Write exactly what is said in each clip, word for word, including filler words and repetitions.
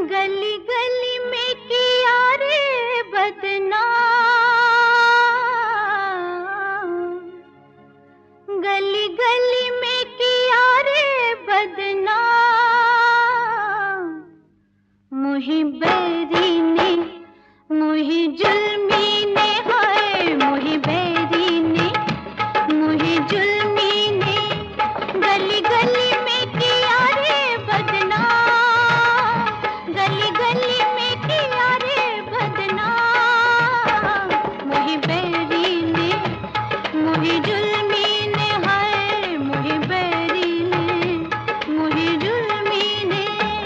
गली गली में किया रे बदनाम, गली गली में किया रे बदनाम। मुही बैरी ने मुही जुल्मी ने, हाय मुही बैरी ने मुही जुल्मी ने, गली गली में किया रे बदनाम, गली गली में किया रे बदनाम। मुही बैरी ने मुही जुल्मी ने, हाय मुही बैरी ने मुही जुल्मी ने।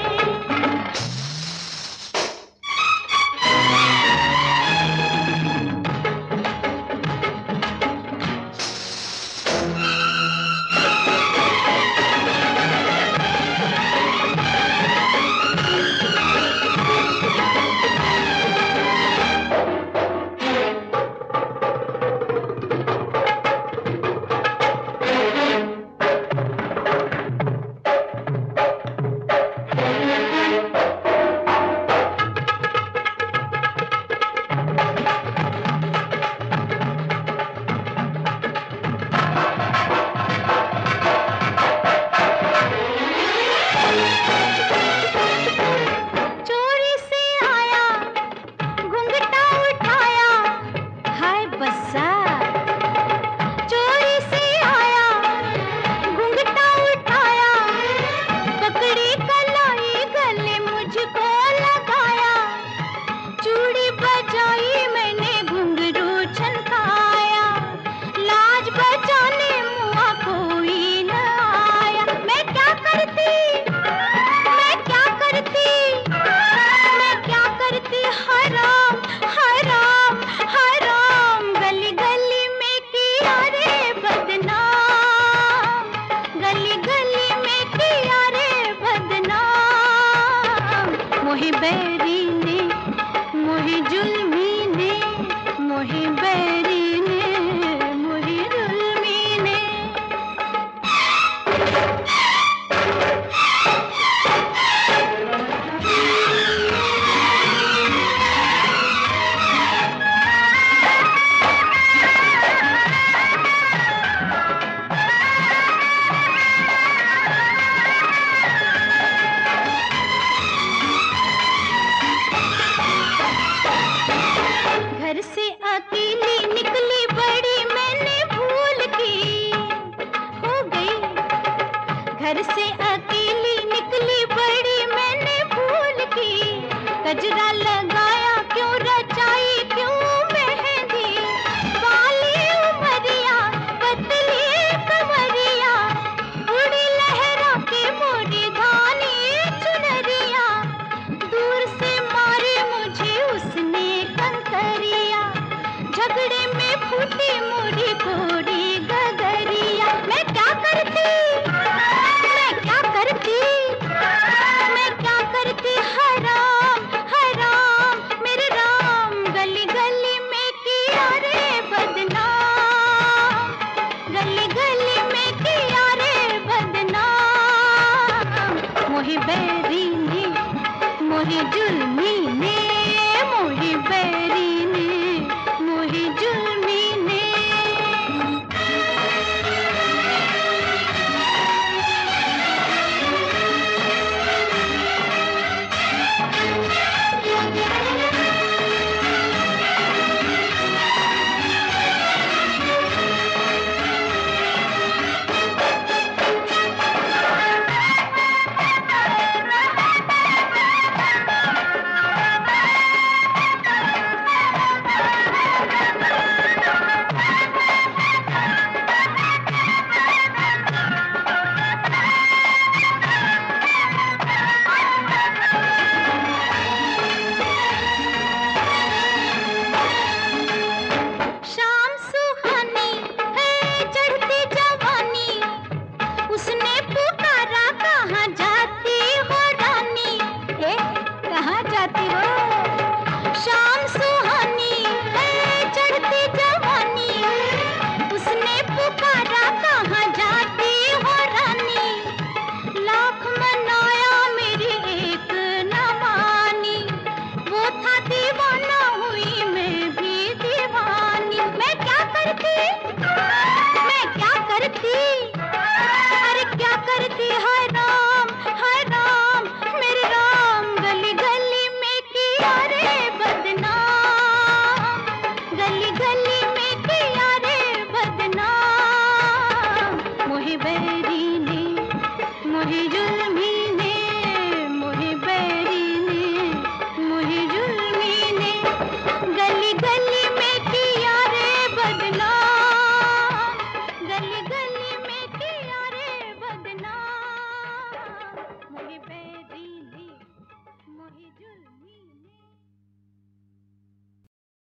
मुही बैरी ने मुही जुल्मी ने, मुही बैरी ने मुही जुल्मी ने। घर से अकेली निकली बड़ी मैंने भूल की, हो गई घर से अकेली निकली बड़ी मैंने भूल की। गजरा लगाया क्यों, रचाई क्यों मेहंदी, बाली उमरिया पतली कमरिया, उड़ी लहरा के मोरी धानी चुनरिया। दूर से मारे मुझे उसने कंकरिया, झगड़े में फूटी मोरी थोड़ी गगरिया। मैं क्या करती, मैं क्या करती, मैं क्या करती, हराम हराम मेरे राम। गली गली में किया रे बदनाम, गली गली में किया रे बदनाम। मुही बैरी ने मुही जुल्मी ने।